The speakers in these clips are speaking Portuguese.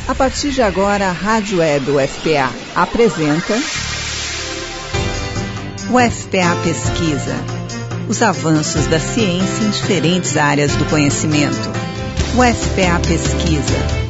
A partir de agora, a Rádio Web UFPA apresenta UFPA Pesquisa. Os avanços da ciência em diferentes áreas do conhecimento. UFPA Pesquisa.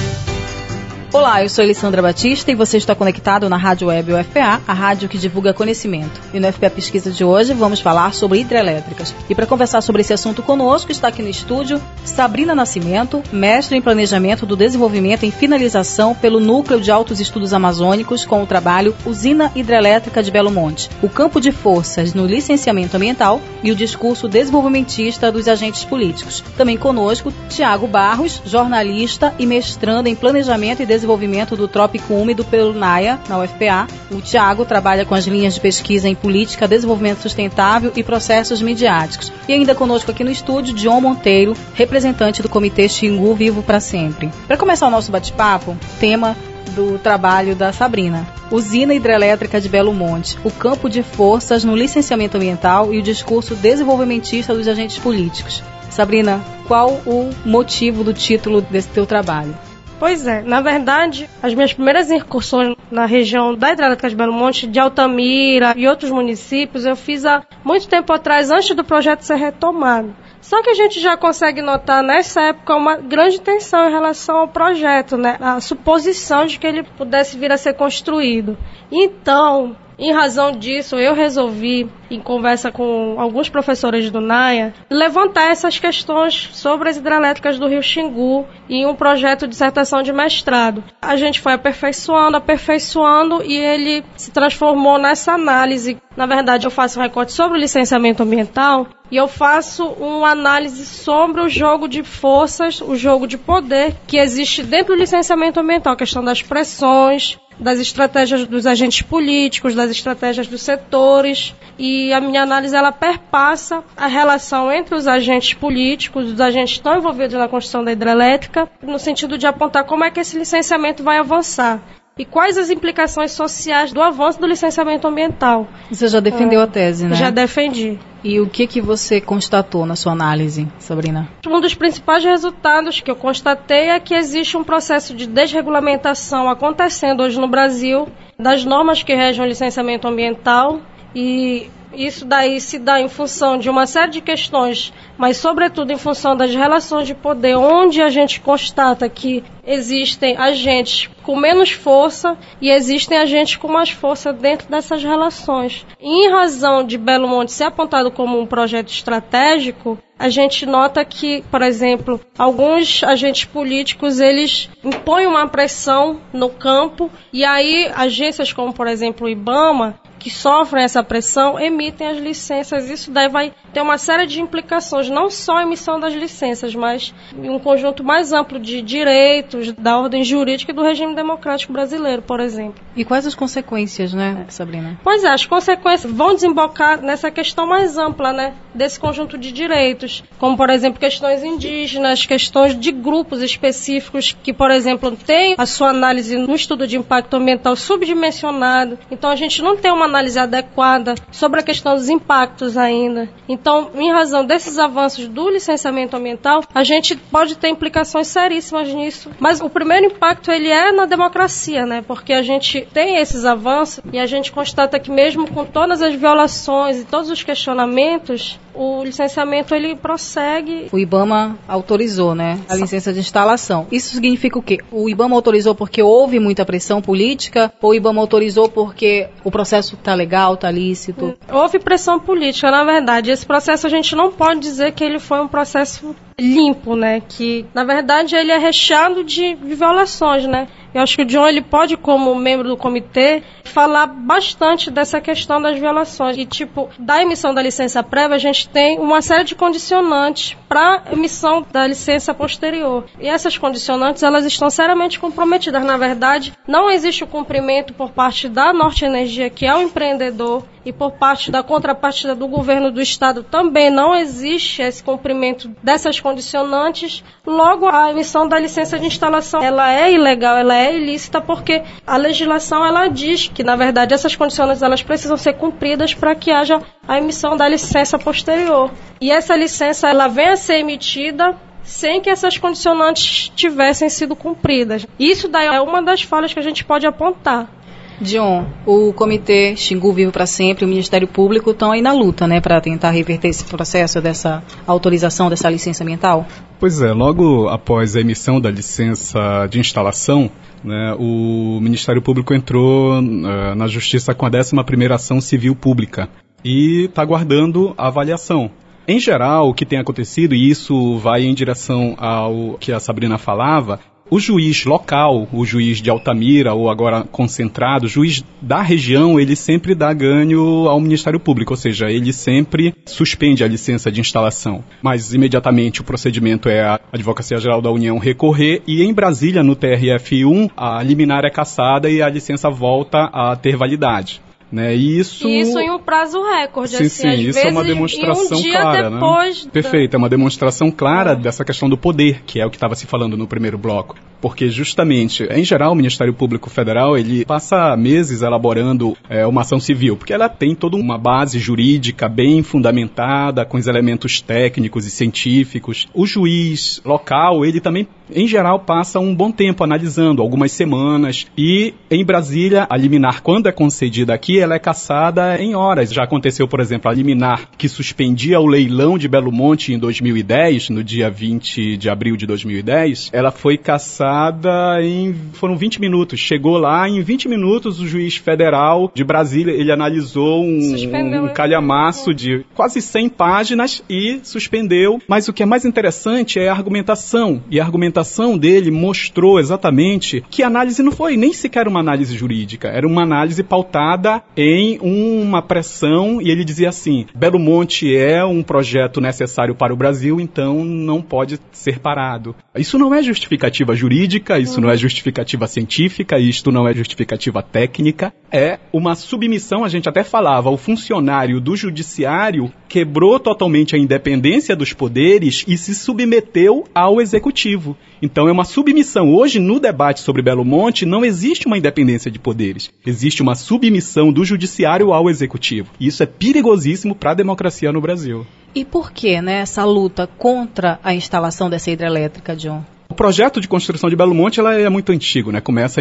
Olá, eu sou Elisandra Batista e você está conectado na Rádio Web UFPA, a rádio que divulga conhecimento. E no UFPA Pesquisa de hoje vamos falar sobre hidrelétricas. E para conversar sobre esse assunto conosco, está aqui no estúdio Sabrina Nascimento, mestre em Planejamento do Desenvolvimento em Finalização pelo Núcleo de Altos Estudos Amazônicos com o trabalho Usina Hidrelétrica de Belo Monte, o campo de forças no licenciamento ambiental e o discurso desenvolvimentista dos agentes políticos. Também conosco, Tiago Barros, jornalista e mestrando em Planejamento e Desenvolvimento do Trópico Úmido pelo NAIA, na UFPA. O Tiago trabalha com as linhas de pesquisa em Política, Desenvolvimento Sustentável e Processos Midiáticos. E ainda conosco aqui no estúdio, John Monteiro, representante do Comitê Xingu Vivo para Sempre. Para começar o nosso bate-papo, tema do trabalho da Sabrina. Usina Hidrelétrica de Belo Monte, o campo de forças no licenciamento ambiental e o discurso desenvolvimentista dos agentes políticos. Sabrina, qual o motivo do título desse teu trabalho? Pois é, na verdade, as minhas primeiras incursões na região da Hidrelétrica de Belo Monte, de Altamira e outros municípios, eu fiz há muito tempo atrás, antes do projeto ser retomado. Só que a gente já consegue notar nessa época uma grande tensão em relação ao projeto, né? A suposição de que ele pudesse vir a ser construído. Então, em razão disso, eu resolvi, em conversa com alguns professores do NAIA, levantar essas questões sobre as hidrelétricas do Rio Xingu em um projeto de dissertação de mestrado. A gente foi aperfeiçoando e ele se transformou nessa análise. Na verdade, eu faço um recorte sobre o licenciamento ambiental e eu faço uma análise sobre o jogo de forças, o jogo de poder que existe dentro do licenciamento ambiental, a questão das pressões, das estratégias dos agentes políticos, das estratégias dos setores, e a minha análise ela perpassa a relação entre os agentes políticos, os agentes que estão envolvidos na construção da hidrelétrica, no sentido de apontar como é que esse licenciamento vai avançar e quais as implicações sociais do avanço do licenciamento ambiental. Você já defendeu a tese, né? Já defendi. E o que você constatou na sua análise, Sabrina? Um dos principais resultados que eu constatei é que existe um processo de desregulamentação acontecendo hoje no Brasil das normas que regem o licenciamento ambiental, e isso daí se dá em função de uma série de questões, mas sobretudo em função das relações de poder, onde a gente constata que existem agentes com menos força e existem agentes com mais força dentro dessas relações. E em razão de Belo Monte ser apontado como um projeto estratégico, a gente nota que, por exemplo, alguns agentes políticos, eles impõem uma pressão no campo, e aí agências como, por exemplo, o IBAMA, que sofrem essa pressão, emitem as licenças. Isso daí vai ter uma série de implicações, não só a emissão das licenças, mas em um conjunto mais amplo de direitos, da ordem jurídica e do regime democrático brasileiro, por exemplo. E quais as consequências, né, Sabrina? Pois é, as consequências vão desembocar nessa questão mais ampla, né, desse conjunto de direitos, como, por exemplo, questões indígenas, questões de grupos específicos que, por exemplo, têm a sua análise no estudo de impacto ambiental subdimensionado. Então, a gente não tem uma análise adequada sobre a questão dos impactos ainda. Então, em razão desses avanços do licenciamento ambiental, a gente pode ter implicações seríssimas nisso. Mas o primeiro impacto, ele é na democracia, né? Porque a gente tem esses avanços e a gente constata que mesmo com todas as violações e todos os questionamentos, o licenciamento, ele prossegue. O IBAMA autorizou, né, a licença de instalação. Isso significa o quê? O IBAMA autorizou porque houve muita pressão política, ou o IBAMA autorizou porque o processo está legal, está lícito? Houve pressão política, na verdade. Esse processo a gente não pode dizer que ele foi um processo limpo, né? Que, na verdade, ele é recheado de violações, né? Eu acho que o John, ele pode, como membro do comitê, falar bastante dessa questão das violações. E, da emissão da licença prévia, a gente tem uma série de condicionantes para a emissão da licença posterior. E essas condicionantes, elas estão seriamente comprometidas. Na verdade, não existe o cumprimento por parte da Norte Energia, que é o empreendedor, e por parte da contrapartida do governo do estado também não existe esse cumprimento dessas condicionantes. Logo, a emissão da licença de instalação, ela é ilegal, ela é ilícita, porque a legislação, ela diz que, na verdade, essas condicionantes, elas precisam ser cumpridas para que haja a emissão da licença posterior. E essa licença, ela vem a ser emitida sem que essas condicionantes tivessem sido cumpridas. Isso daí é uma das falhas que a gente pode apontar. Dion, o Comitê Xingu Vivo para Sempre e o Ministério Público estão aí na luta, né, para tentar reverter esse processo dessa autorização, dessa licença ambiental? Pois é, logo após a emissão da licença de instalação, né, o Ministério Público entrou na Justiça com a 11ª Ação Civil Pública e está aguardando a avaliação. Em geral, o que tem acontecido, e isso vai em direção ao que a Sabrina falava, o juiz local, o juiz de Altamira, ou agora concentrado, o juiz da região, ele sempre dá ganho ao Ministério Público, ou seja, ele sempre suspende a licença de instalação. Mas imediatamente o procedimento é a Advocacia Geral da União recorrer e em Brasília, no TRF1, a liminar é cassada e a licença volta a ter validade. Né? Isso em um prazo recorde. Sim, isso é uma demonstração clara. Né? Perfeito, é uma demonstração clara dessa questão do poder, que é o que estava se falando no primeiro bloco. Porque justamente, em geral, o Ministério Público Federal, ele passa meses elaborando uma ação civil, porque ela tem toda uma base jurídica bem fundamentada, com os elementos técnicos e científicos. O juiz local, ele também, em geral, passa um bom tempo analisando, algumas semanas, e em Brasília, a liminar, quando é concedida aqui, ela é cassada em horas. Já aconteceu, por exemplo, a liminar que suspendia o leilão de Belo Monte em 2010, no dia 20 de abril de 2010, ela foi cassada foram 20 minutos. Chegou lá, em 20 minutos, o juiz federal de Brasília, ele analisou um calhamaço de quase 100 páginas e suspendeu. Mas o que é mais interessante é a argumentação. E a argumentação dele mostrou exatamente que a análise não foi nem sequer uma análise jurídica, era uma análise pautada em uma pressão, e ele dizia assim: Belo Monte é um projeto necessário para o Brasil, então não pode ser parado. Isso não é justificativa jurídica, isso não é justificativa científica, isto não é justificativa técnica, é uma submissão. A gente até falava, o funcionário do judiciário quebrou totalmente a independência dos poderes e se submeteu ao executivo. Então é uma submissão. Hoje, no debate sobre Belo Monte, não existe uma independência de poderes. Existe uma submissão do judiciário ao executivo. E isso é perigosíssimo para a democracia no Brasil. E por que, né, essa luta contra a instalação dessa hidrelétrica, John? O projeto de construção de Belo Monte ela é muito antigo, né? Começa em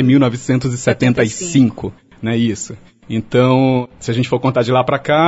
1975, né? Isso. Então, se a gente for contar de lá para cá,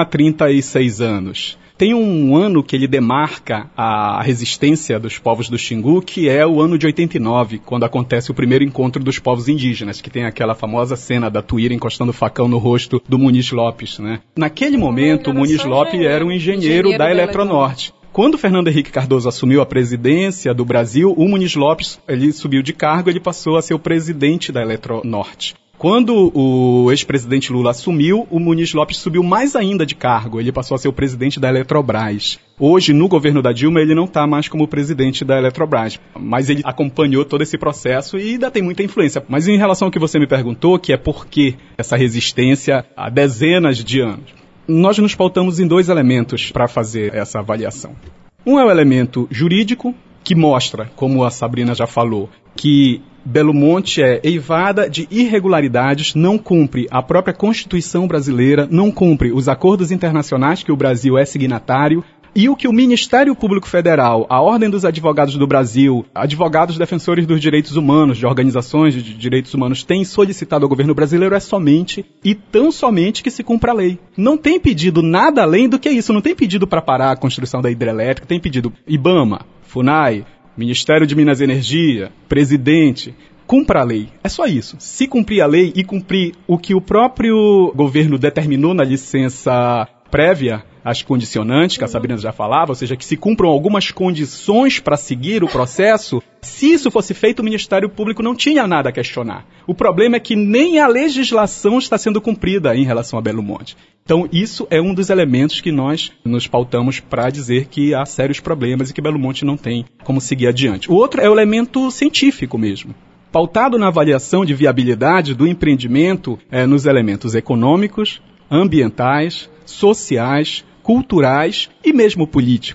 36 anos. Tem um ano que ele demarca a resistência dos povos do Xingu, que é o ano de 89, quando acontece o primeiro encontro dos povos indígenas, que tem aquela famosa cena da Tuíra encostando o facão no rosto do Muniz Lopes, né? Naquele momento, o Muniz Lopes era um engenheiro da Eletronorte. Quando Fernando Henrique Cardoso assumiu a presidência do Brasil, o Muniz Lopes, ele subiu de cargo, ele passou a ser o presidente da Eletronorte. Quando o ex-presidente Lula assumiu, o Muniz Lopes subiu mais ainda de cargo, ele passou a ser o presidente da Eletrobras. Hoje, no governo da Dilma, ele não está mais como presidente da Eletrobras, mas ele acompanhou todo esse processo e ainda tem muita influência. Mas em relação ao que você me perguntou, que é por que essa resistência há dezenas de anos, nós nos pautamos em 2 elementos para fazer essa avaliação. Um é o elemento jurídico, que mostra, como a Sabrina já falou, que Belo Monte é eivada de irregularidades, não cumpre a própria Constituição brasileira, não cumpre os acordos internacionais que o Brasil é signatário, e o que o Ministério Público Federal, a Ordem dos Advogados do Brasil, advogados defensores dos direitos humanos, de organizações de direitos humanos, têm solicitado ao governo brasileiro é somente, e tão somente, que se cumpra a lei. Não tem pedido nada além do que isso, não tem pedido para parar a construção da hidrelétrica, tem pedido IBAMA, FUNAI, Ministério de Minas e Energia, presidente, cumpra a lei. É só isso. Se cumprir a lei e cumprir o que o próprio governo determinou na licença prévia, as condicionantes, que a Sabrina já falava, ou seja, que se cumpram algumas condições para seguir o processo, se isso fosse feito, o Ministério Público não tinha nada a questionar. O problema é que nem a legislação está sendo cumprida em relação a Belo Monte. Então, isso é um dos elementos que nós nos pautamos para dizer que há sérios problemas e que Belo Monte não tem como seguir adiante. O outro é o elemento científico mesmo. Pautado na avaliação de viabilidade do empreendimento nos elementos econômicos, ambientais, sociais, culturais e mesmo político.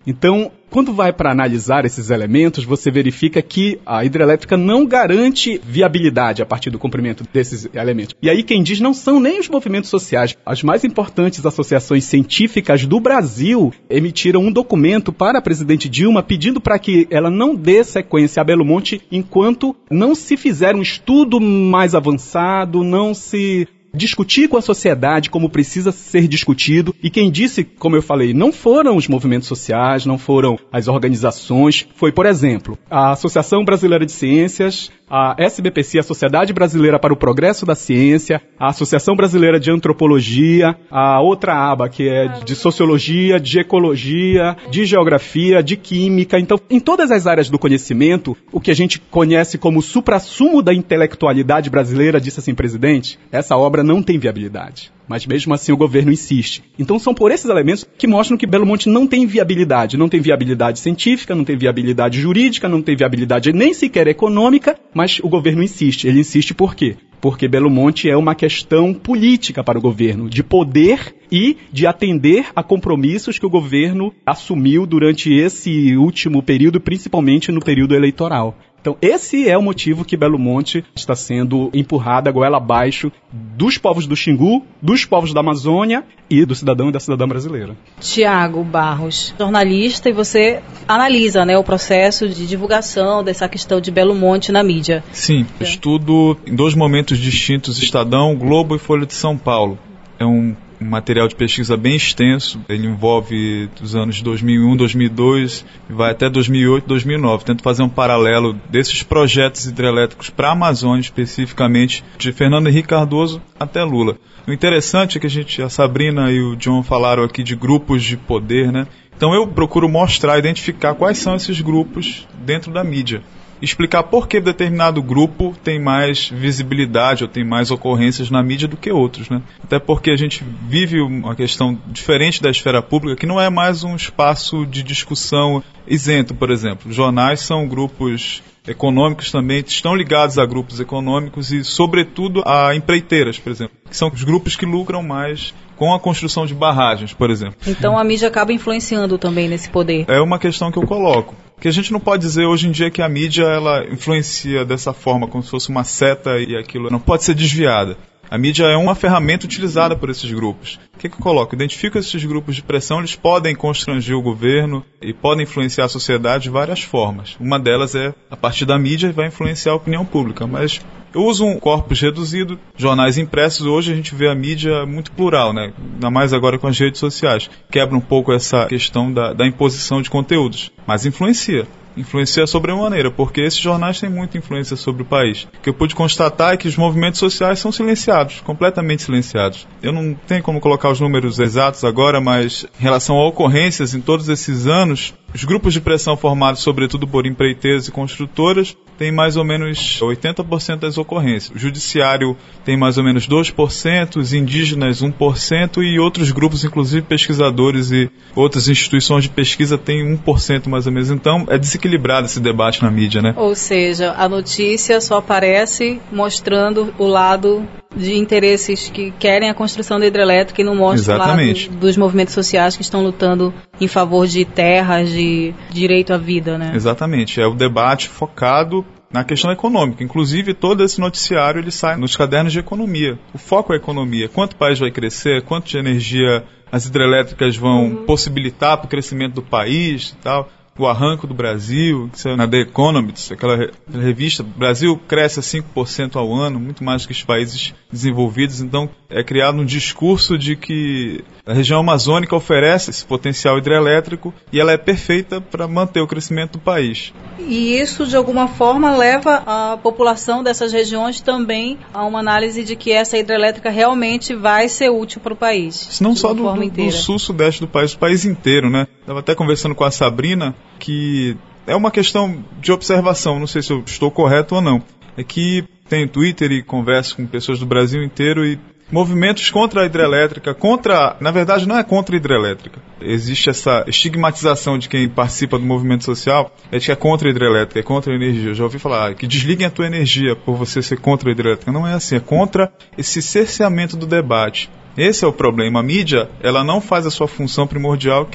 Então, quando vai para analisar esses elementos, você verifica que a hidrelétrica não garante viabilidade a partir do cumprimento desses elementos. E aí quem diz não são nem os movimentos sociais. As mais importantes associações científicas do Brasil emitiram um documento para a presidente Dilma pedindo para que ela não dê sequência a Belo Monte enquanto não se fizer um estudo mais avançado, não se discutir com a sociedade como precisa ser discutido. E quem disse, como eu falei, não foram os movimentos sociais, não foram as organizações, foi, por exemplo, a Associação Brasileira de Ciências, a SBPC, a Sociedade Brasileira para o Progresso da Ciência, a Associação Brasileira de Antropologia, a outra aba que é de Sociologia, de Ecologia, de Geografia, de Química. Então, em todas as áreas do conhecimento, o que a gente conhece como suprassumo da intelectualidade brasileira, disse assim, presidente, essa obra não tem viabilidade. Mas mesmo assim o governo insiste. Então são por esses elementos que mostram que Belo Monte não tem viabilidade. Não tem viabilidade científica, não tem viabilidade jurídica, não tem viabilidade nem sequer econômica, mas o governo insiste. Ele insiste por quê? Porque Belo Monte é uma questão política para o governo, de poder e de atender a compromissos que o governo assumiu durante esse último período, principalmente no período eleitoral. Então, esse é o motivo que Belo Monte está sendo empurrada goela abaixo dos povos do Xingu, dos povos da Amazônia e do cidadão e da cidadã brasileira. Tiago Barros, jornalista, e você analisa, né, o processo de divulgação dessa questão de Belo Monte na mídia. Sim, estudo em 2 momentos distintos, Estadão, Globo e Folha de São Paulo. É um material de pesquisa bem extenso, ele envolve os anos de 2001, 2002 e vai até 2008, 2009. Tento fazer um paralelo desses projetos hidrelétricos para a Amazônia, especificamente de Fernando Henrique Cardoso até Lula. O interessante é que a Sabrina e o John falaram aqui de grupos de poder, né? Então eu procuro mostrar, identificar quais são esses grupos dentro da mídia. Explicar por que determinado grupo tem mais visibilidade ou tem mais ocorrências na mídia do que outros, né? Até porque a gente vive uma questão diferente da esfera pública, que não é mais um espaço de discussão isento, por exemplo. Jornais são grupos econômicos também, estão ligados a grupos econômicos e, sobretudo, a empreiteiras, por exemplo, que são os grupos que lucram mais com a construção de barragens, por exemplo. Então a mídia acaba influenciando também nesse poder. É uma questão que eu coloco. Que a gente não pode dizer hoje em dia que a mídia ela influencia dessa forma, como se fosse uma seta e aquilo não pode ser desviada. A mídia é uma ferramenta utilizada por esses grupos. O que eu coloco? Identifico esses grupos de pressão, eles podem constranger o governo e podem influenciar a sociedade de várias formas. Uma delas é, a partir da mídia, vai influenciar a opinião pública. Mas eu uso um corpus reduzido, jornais impressos. Hoje a gente vê a mídia muito plural, né? Ainda mais agora com as redes sociais. Quebra um pouco essa questão da imposição de conteúdos, mas influencia sobremaneira, porque esses jornais têm muita influência sobre o país. O que eu pude constatar é que os movimentos sociais são silenciados, completamente silenciados. Eu não tenho como colocar os números exatos agora, mas em relação a ocorrências em todos esses anos, os grupos de pressão formados sobretudo por empreiteiras e construtoras têm mais ou menos 80% das ocorrências. O judiciário tem mais ou menos 2%, os indígenas 1% e outros grupos, inclusive pesquisadores e outras instituições de pesquisa têm 1% mais ou menos. Então é desequilibrado esse debate na mídia, né? Ou seja, a notícia só aparece mostrando o lado de interesses que querem a construção da hidrelétrica e não mostra o lado dos movimentos sociais que estão lutando em favor de terras, de direito à vida, né? Exatamente, é o debate focado na questão econômica. Inclusive, todo esse noticiário ele sai nos cadernos de economia. O foco é a economia. Quanto o país vai crescer, quanto de energia as hidrelétricas vão possibilitar para o crescimento do país e tal. O arranco do Brasil, que saiu na The Economist, aquela revista, o Brasil cresce a 5% ao ano, muito mais do que os países desenvolvidos. Então, é criado um discurso de que a região amazônica oferece esse potencial hidrelétrico e ela é perfeita para manter o crescimento do país. E isso, de alguma forma, leva a população dessas regiões também a uma análise de que essa hidrelétrica realmente vai ser útil para o país. Não só do sul-sudeste do país, o país inteiro, né? Estava até conversando com a Sabrina, que é uma questão de observação, não sei se eu estou correto ou não. É que tenho Twitter e converso com pessoas do Brasil inteiro e movimentos contra a hidrelétrica, na verdade não é contra a hidrelétrica. Existe essa estigmatização de quem participa do movimento social, é de que é contra a hidrelétrica, é contra a energia. Eu já ouvi falar que desliguem a tua energia por você ser contra a hidrelétrica. Não é assim, é contra esse cerceamento do debate. Esse é o problema. A mídia, ela não faz a sua função primordial, que é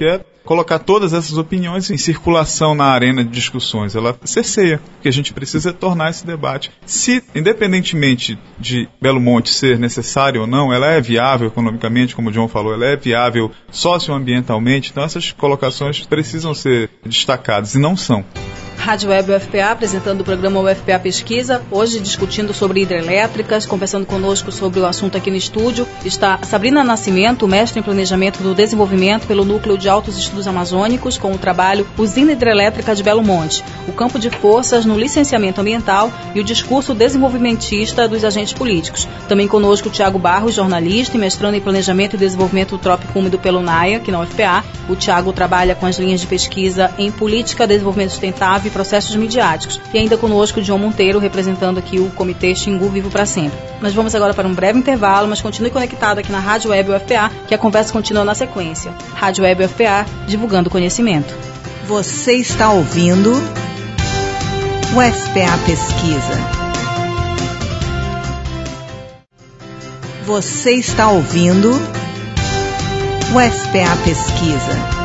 colocar todas essas opiniões em circulação na arena de discussões. Ela cerceia. O que a gente precisa é tornar esse debate. Se, independentemente de Belo Monte ser necessário ou não, ela é viável economicamente, como o John falou, ela é viável socioambientalmente, então essas colocações precisam ser destacadas, e não são. Rádio Web UFPA, apresentando o programa UFPA Pesquisa, hoje discutindo sobre hidrelétricas, conversando conosco sobre o assunto aqui no estúdio, está Sabrina Nascimento, mestre em Planejamento do Desenvolvimento pelo Núcleo de Altos Estudos Amazônicos, com o trabalho Usina Hidrelétrica de Belo Monte, o campo de forças no licenciamento ambiental e o discurso desenvolvimentista dos agentes políticos. Também conosco o Tiago Barros, jornalista e mestrando em Planejamento e Desenvolvimento Trópico Úmido pelo NAIA, aqui na UFPA. O Tiago trabalha com as linhas de pesquisa em Política, Desenvolvimento Sustentável e Processos Midiáticos. E ainda conosco o John Monteiro, representando aqui o Comitê Xingu Vivo para Sempre. Nós vamos agora para um breve intervalo, mas continue conectado aqui na Rádio Web UFPA, que a conversa continua na sequência. Rádio Web UFPA, divulgando conhecimento. Você está ouvindo o UFPA Pesquisa. Você está ouvindo o UFPA Pesquisa.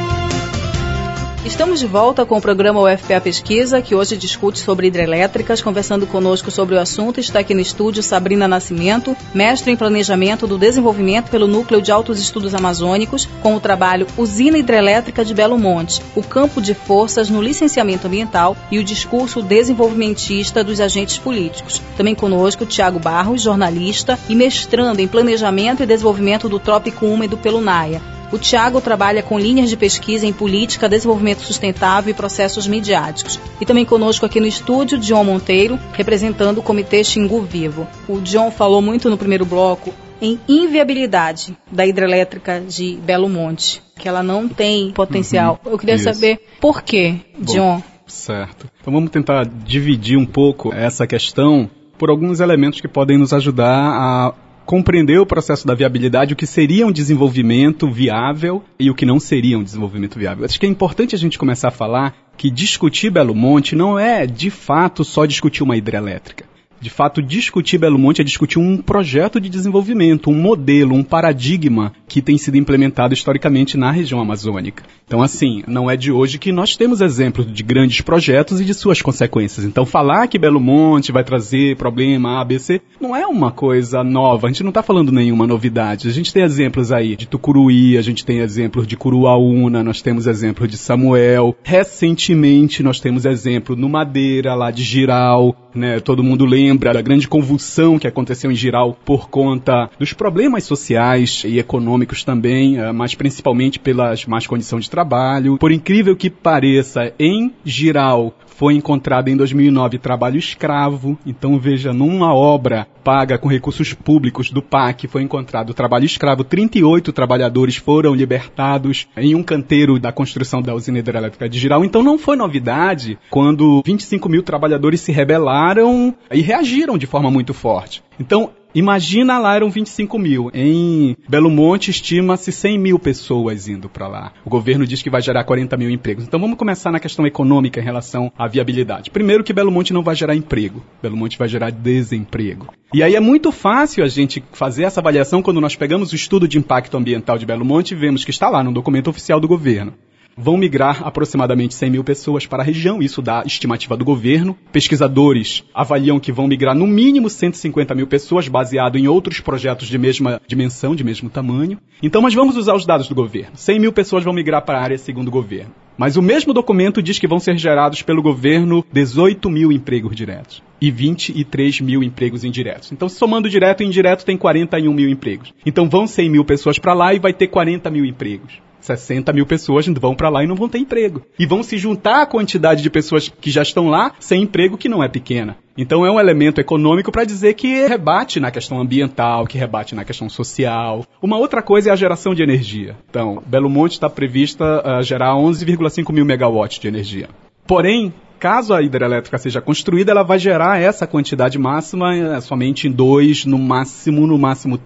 Estamos de volta com o programa UFPA Pesquisa, que hoje discute sobre hidrelétricas. Conversando conosco sobre o assunto, está aqui no estúdio Sabrina Nascimento, mestre em Planejamento do Desenvolvimento pelo Núcleo de Altos Estudos Amazônicos, com o trabalho Usina Hidrelétrica de Belo Monte, o campo de forças no licenciamento ambiental e o discurso desenvolvimentista dos agentes políticos. Também conosco Tiago Barros, jornalista e mestrando em Planejamento e Desenvolvimento do Trópico Úmido pelo NAIA. O Tiago trabalha com linhas de pesquisa em política, desenvolvimento sustentável e processos midiáticos. E também conosco aqui no estúdio, John Monteiro, representando o Comitê Xingu Vivo. O John falou muito no primeiro bloco em inviabilidade da hidrelétrica de Belo Monte, que ela não tem potencial. Eu queria saber por quê, John. Certo. Então vamos tentar dividir um pouco essa questão por alguns elementos que podem nos ajudar a compreender o processo da viabilidade, o que seria um desenvolvimento viável e o que não seria um desenvolvimento viável. Acho que é importante a gente começar a falar que discutir Belo Monte não é, de fato, só discutir uma hidrelétrica. De fato, discutir Belo Monte é discutir um projeto de desenvolvimento, um modelo, um paradigma que tem sido implementado historicamente na região amazônica. Então, assim, não é de hoje que nós temos exemplos de grandes projetos e de suas consequências. Então, falar que Belo Monte vai trazer problema A, B, C, não é uma coisa nova. A gente não está falando nenhuma novidade. A gente tem exemplos aí de Tucuruí, a gente tem exemplos de Curuaúna, nós temos exemplos de Samuel. Recentemente, nós temos exemplo no Madeira, lá de Jirau, né? Todo mundo lembra da grande convulsão que aconteceu em Jirau por conta dos problemas sociais e econômicos também, mas principalmente pelas más condições de trabalho. Por incrível que pareça, em Jirau foi encontrado em 2009 trabalho escravo. Então veja, numa obra paga com recursos públicos do PAC foi encontrado trabalho escravo. 38 trabalhadores foram libertados em um canteiro da construção da usina hidrelétrica de Jirau. Então não foi novidade quando 25 mil trabalhadores se rebelaram e reagiram de forma muito forte. Então, imagina lá, eram 25 mil. Em Belo Monte, estima-se 100 mil pessoas indo para lá. O governo diz que vai gerar 40 mil empregos. Então, vamos começar na questão econômica em relação à viabilidade. Primeiro que Belo Monte não vai gerar emprego. Belo Monte vai gerar desemprego. E aí é muito fácil a gente fazer essa avaliação quando nós pegamos o estudo de impacto ambiental de Belo Monte e vemos que está lá no documento oficial do governo. Vão migrar aproximadamente 100 mil pessoas para a região, isso dá estimativa do governo. Pesquisadores avaliam que vão migrar no mínimo 150 mil pessoas, baseado em outros projetos de mesma dimensão, de mesmo tamanho. Então, mas vamos usar os dados do governo. 100 mil pessoas vão migrar para a área segundo o governo. Mas o mesmo documento diz que vão ser gerados pelo governo 18 mil empregos diretos e 23 mil empregos indiretos. Então, somando direto e indireto, tem 41 mil empregos. Então, vão 100 mil pessoas para lá e vai ter 40 mil empregos. 60 mil pessoas vão para lá e não vão ter emprego. E vão se juntar à quantidade de pessoas que já estão lá sem emprego, que não é pequena. Então é um elemento econômico para dizer que rebate na questão ambiental, que rebate na questão social. Uma outra coisa é a geração de energia. Então, Belo Monte está prevista gerar 11,5 mil megawatts de energia. Porém, caso a hidrelétrica seja construída, ela vai gerar essa quantidade máxima somente em 2, no máximo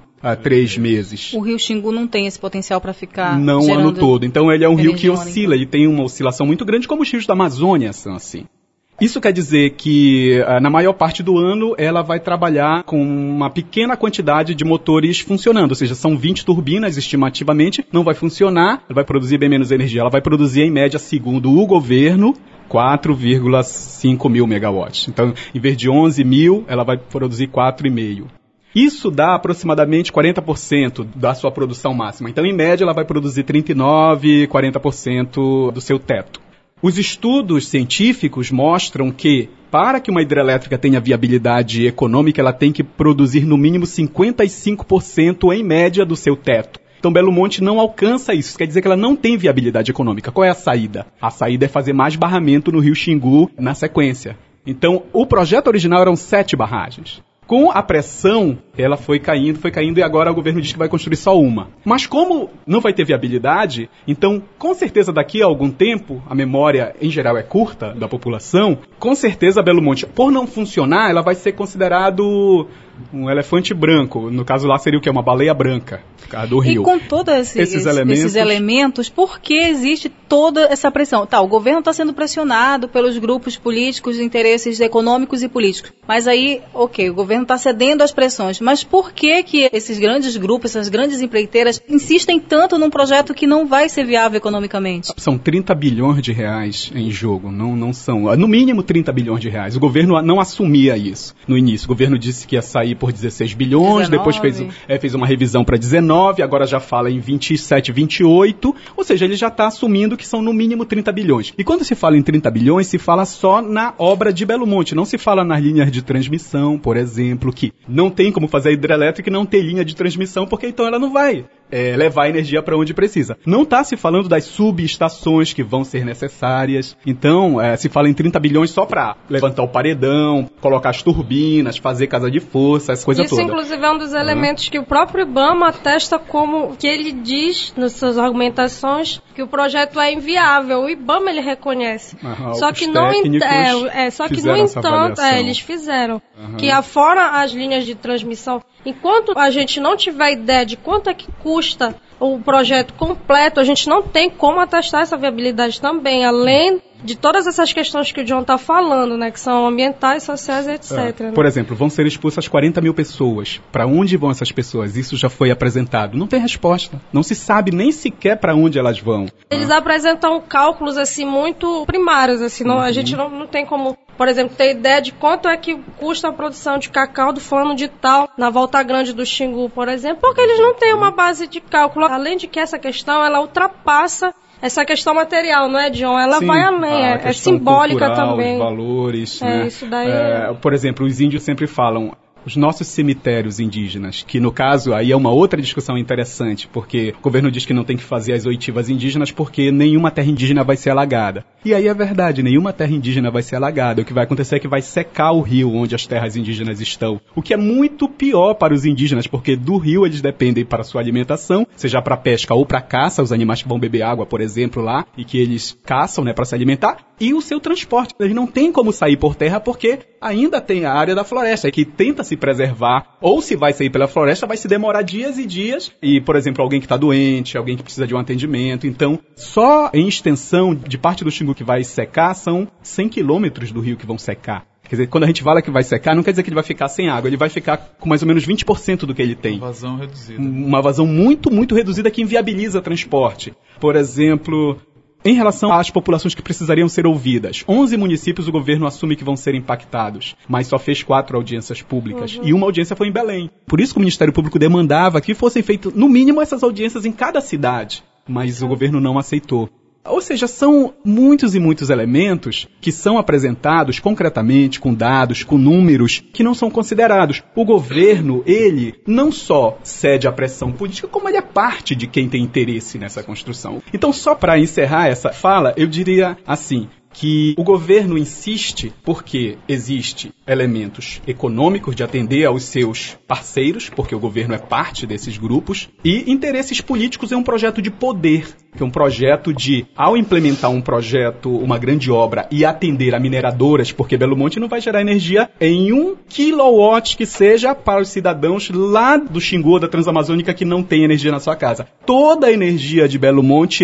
3 meses. O rio Xingu não tem esse potencial para ficar não o ano todo. Então ele é um rio que eólica. oscila e tem uma oscilação muito grande, como os rios da Amazônia são assim. Isso quer dizer que, na maior parte do ano, ela vai trabalhar com uma pequena quantidade de motores funcionando, ou seja, são 20 turbinas, estimativamente, não vai funcionar, ela vai produzir bem menos energia, ela vai produzir, em média, segundo o governo, 4,5 mil megawatts. Então, em vez de 11 mil, ela vai produzir 4,5. Isso dá aproximadamente 40% da sua produção máxima. Então, em média, ela vai produzir 39%, 40% do seu teto. Os estudos científicos mostram que, para que uma hidrelétrica tenha viabilidade econômica, ela tem que produzir no mínimo 55% em média do seu teto. Então, Belo Monte não alcança isso. Quer dizer que ela não tem viabilidade econômica. Qual é a saída? A saída é fazer mais barramento no Rio Xingu na sequência. Então, o projeto original eram 7 barragens. Com a pressão, ela foi caindo e agora o governo diz que vai construir só uma. Mas como não vai ter viabilidade, então, com certeza daqui a algum tempo, a memória em geral é curta da população, com certeza Belo Monte, por não funcionar, ela vai ser considerado um elefante branco. No caso lá seria o quê? Uma baleia branca, do rio. E com todos esses elementos, por que existe toda essa pressão? Tá, o governo está sendo pressionado pelos grupos políticos, interesses econômicos e políticos. Mas aí, ok, o governo está cedendo às pressões. Mas por que esses grandes grupos, essas grandes empreiteiras, insistem tanto num projeto que não vai ser viável economicamente? São 30 bilhões de reais em jogo, não são, no mínimo 30 bilhões de reais. O governo não assumia isso no início. O governo disse que ia sair por 16 bilhões, 19. Depois fez uma revisão para 19, agora já fala em 27, 28, ou seja, ele já está assumindo que são no mínimo 30 bilhões. E quando se fala em 30 bilhões, se fala só na obra de Belo Monte, não se fala nas linhas de transmissão, por exemplo, que não tem como fazer a hidrelétrica e não ter linha de transmissão, porque então ela não vai levar a energia para onde precisa. Não está se falando das subestações que vão ser necessárias. Então, se fala em 30 bilhões só para levantar o paredão, colocar as turbinas, fazer casa de força, essa coisa toda. Isso, inclusive, é um dos elementos que o próprio IBAMA atesta como que ele diz nas suas argumentações que o projeto é inviável. O IBAMA, ele reconhece. Só que no entanto, eles fizeram. Que afora as linhas de transmissão, enquanto a gente não tiver ideia de quanto é que custa o projeto completo, a gente não tem como atestar essa viabilidade também, além de todas essas questões que o John está falando, né, que são ambientais, sociais, etc. Né? Por exemplo, vão ser expulsas 40 mil pessoas. Para onde vão essas pessoas? Isso já foi apresentado. Não tem resposta. Não se sabe nem sequer para onde elas vão. Eles apresentam cálculos assim muito primários, assim, não, a gente não tem como, por exemplo, ter ideia de quanto é que custa a produção de cacau do fulano de tal na Volta Grande do Xingu, por exemplo, porque eles não têm uma base de cálculo. Além de que essa questão, ela ultrapassa essa questão material, não é, John? Ela vai além, é simbólica cultural, também. Os valores, né? Isso daí Por exemplo, os índios sempre falam os nossos cemitérios indígenas, que no caso aí é uma outra discussão interessante, porque o governo diz que não tem que fazer as oitivas indígenas porque nenhuma terra indígena vai ser alagada. E aí é verdade, nenhuma terra indígena vai ser alagada. O que vai acontecer é que vai secar o rio onde as terras indígenas estão. O que é muito pior para os indígenas, porque do rio eles dependem para sua alimentação, seja para pesca ou para caça, os animais que vão beber água, por exemplo, lá, e que eles caçam, né, para se alimentar, e o seu transporte. Eles não têm como sair por terra porque ainda tem a área da floresta, que tenta se preservar, ou se vai sair pela floresta, vai se demorar dias e dias, e, por exemplo, alguém que está doente, alguém que precisa de um atendimento. Então, só em extensão de parte do Xingu que vai secar, são 100 quilômetros do rio que vão secar. Quer dizer, quando a gente fala que vai secar, não quer dizer que ele vai ficar sem água, ele vai ficar com mais ou menos 20% do que ele tem. Uma vazão reduzida. Uma vazão muito, muito reduzida que inviabiliza transporte. Por exemplo, em relação às populações que precisariam ser ouvidas, 11 municípios o governo assume que vão ser impactados, mas só fez 4 audiências públicas. E uma audiência foi em Belém. Por isso que o Ministério Público demandava que fossem feitas, no mínimo, essas audiências em cada cidade. Mas o governo não aceitou. Ou seja, são muitos e muitos elementos que são apresentados concretamente, com dados, com números, que não são considerados. O governo, ele não só cede à pressão política, como ele é parte de quem tem interesse nessa construção. Então, só para encerrar essa fala, eu diria assim, que o governo insiste porque existe elementos econômicos de atender aos seus parceiros, porque o governo é parte desses grupos, e interesses políticos é um projeto de poder. que é um projeto de, ao implementar um projeto, uma grande obra e atender a mineradoras, porque Belo Monte não vai gerar energia em 1 kilowatt que seja para os cidadãos lá do Xingu, da Transamazônica, que não tem energia na sua casa. Toda a energia de Belo Monte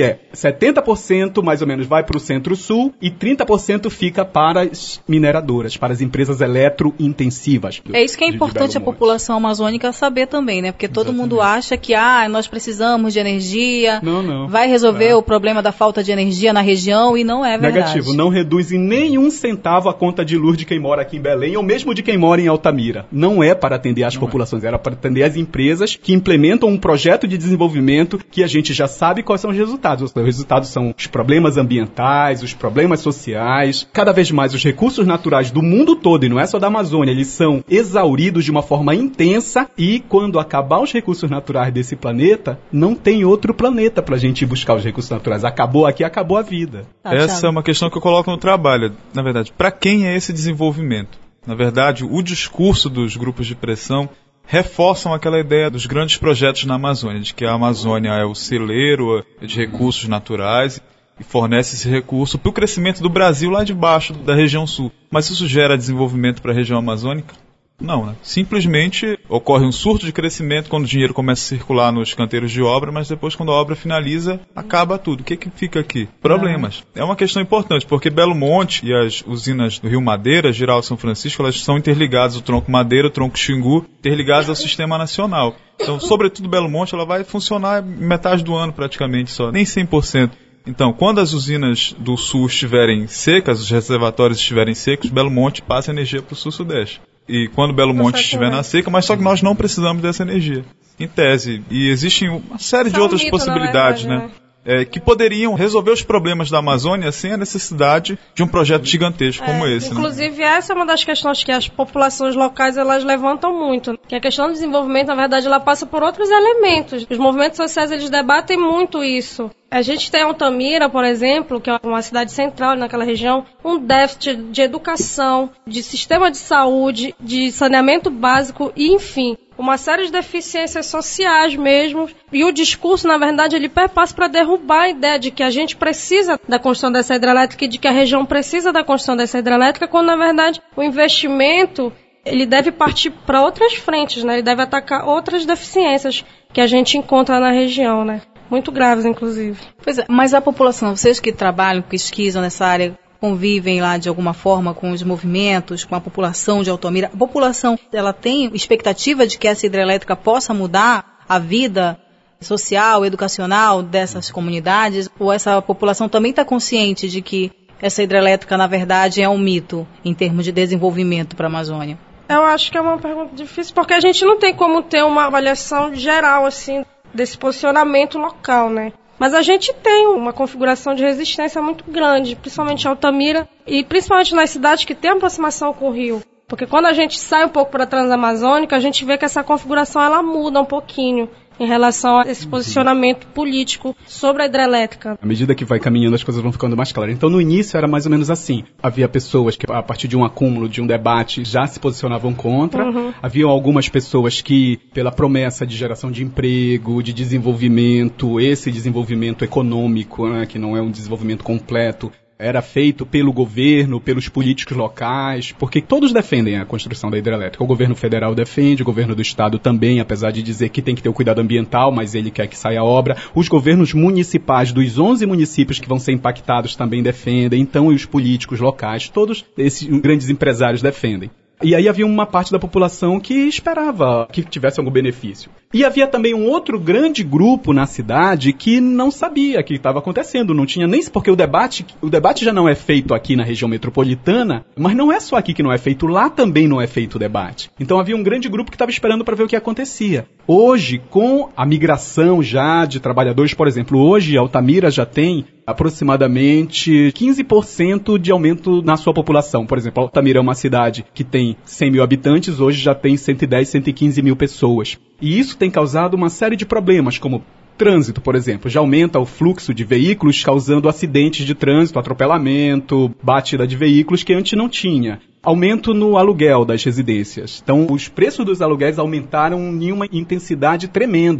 70% mais ou menos vai para o Centro-Sul e 30% fica para as mineradoras, para as empresas eletrointensivas. É isso que é importante a população amazônica saber também, né? Porque todo mundo acha que nós precisamos de energia, vai resolver o problema da falta de energia na região, e não é verdade. Negativo, não reduz em nenhum centavo a conta de luz de quem mora aqui em Belém, ou mesmo de quem mora em Altamira. Não é para atender as populações, era para atender as empresas que implementam um projeto de desenvolvimento que a gente já sabe quais são os resultados. Os resultados são os problemas ambientais, os problemas sociais. Cada vez mais os recursos naturais do mundo todo, e não é só da Amazônia, eles são exauridos de uma forma intensa, e quando acabar os recursos naturais desse planeta, não tem outro planeta para a gente ir buscar os recursos naturais. Acabou aqui, acabou a vida. Essa é uma questão que eu coloco no trabalho. Na verdade, para quem é esse desenvolvimento? Na verdade, o discurso dos grupos de pressão reforçam aquela ideia dos grandes projetos na Amazônia, de que a Amazônia é o celeiro de recursos naturais e fornece esse recurso para o crescimento do Brasil lá de baixo, da região sul. Mas isso gera desenvolvimento para a região amazônica? Não, né? Simplesmente ocorre um surto de crescimento quando o dinheiro começa a circular nos canteiros de obra, mas depois, quando a obra finaliza, acaba tudo. O que fica aqui? Problemas. É uma questão importante, porque Belo Monte e as usinas do Rio Madeira, Giral e São Francisco, elas são interligadas, o tronco Madeira, o tronco Xingu, interligadas ao sistema nacional. Então, sobretudo Belo Monte, ela vai funcionar metade do ano praticamente só, nem 100%. Então, quando as usinas do sul estiverem secas, os reservatórios estiverem secos, Belo Monte passa energia para o sul-sudeste. E quando Belo Monte estiver na seca, mas só que nós não precisamos dessa energia, em tese. E existem uma série de outras possibilidades, né? Que poderiam resolver os problemas da Amazônia sem a necessidade de um projeto gigantesco como esse. Inclusive, essa é uma das questões que as populações locais elas levantam muito. Que a questão do desenvolvimento, na verdade, ela passa por outros elementos. Os movimentos sociais, eles debatem muito isso. A gente tem Altamira, por exemplo, que é uma cidade central naquela região, um déficit de educação, de sistema de saúde, de saneamento básico e, enfim, uma série de deficiências sociais mesmo. E o discurso, na verdade, ele perpassa para derrubar a ideia de que a gente precisa da construção dessa hidrelétrica e de que a região precisa da construção dessa hidrelétrica, quando, na verdade, o investimento ele deve partir para outras frentes, né? Ele deve atacar outras deficiências que a gente encontra na região, né? Muito graves, inclusive. Pois é, mas a população, vocês que trabalham, pesquisam nessa área, convivem lá de alguma forma com os movimentos, com a população de Altamira, a população, ela tem expectativa de que essa hidrelétrica possa mudar a vida social, educacional dessas comunidades? Ou essa população também está consciente de que essa hidrelétrica, na verdade, é um mito em termos de desenvolvimento para a Amazônia? Eu acho que é uma pergunta difícil, porque a gente não tem como ter uma avaliação geral, assim, desse posicionamento local, né? Mas a gente tem uma configuração de resistência muito grande, principalmente em Altamira e principalmente nas cidades que têm aproximação com o rio. Porque quando a gente sai um pouco para a Transamazônica, a gente vê que essa configuração ela muda um pouquinho em relação a esse posicionamento político sobre a hidrelétrica. À medida que vai caminhando, as coisas vão ficando mais claras. Então, no início, era mais ou menos assim. Havia pessoas que, a partir de um acúmulo, de um debate, já se posicionavam contra. Haviam algumas pessoas que, pela promessa de geração de emprego, de desenvolvimento, esse desenvolvimento econômico, né, que não é um desenvolvimento completo, era feito pelo governo, pelos políticos locais, porque todos defendem a construção da hidrelétrica. O governo federal defende, o governo do estado também, apesar de dizer que tem que ter o cuidado ambiental, mas ele quer que saia a obra. Os governos municipais dos 11 municípios que vão ser impactados também defendem, então e os políticos locais, todos esses grandes empresários defendem. E aí havia uma parte da população que esperava que tivesse algum benefício. E havia também um outro grande grupo na cidade que não sabia o que estava acontecendo, não tinha nem... Porque o debate já não é feito aqui na região metropolitana, mas não é só aqui que não é feito, lá também não é feito o debate. Então havia um grande grupo que estava esperando para ver o que acontecia. Hoje, com a migração já de trabalhadores, por exemplo, hoje Altamira já tem aproximadamente 15% de aumento na sua população. Por exemplo, Altamira é uma cidade que tem 100 mil habitantes, hoje já tem 110, 115 mil pessoas. E isso tem causado uma série de problemas, como trânsito, por exemplo. Já aumenta o fluxo de veículos, causando acidentes de trânsito, atropelamento, batida de veículos que antes não tinha. Aumento no aluguel das residências. Então, os preços dos aluguéis aumentaram em uma intensidade tremenda.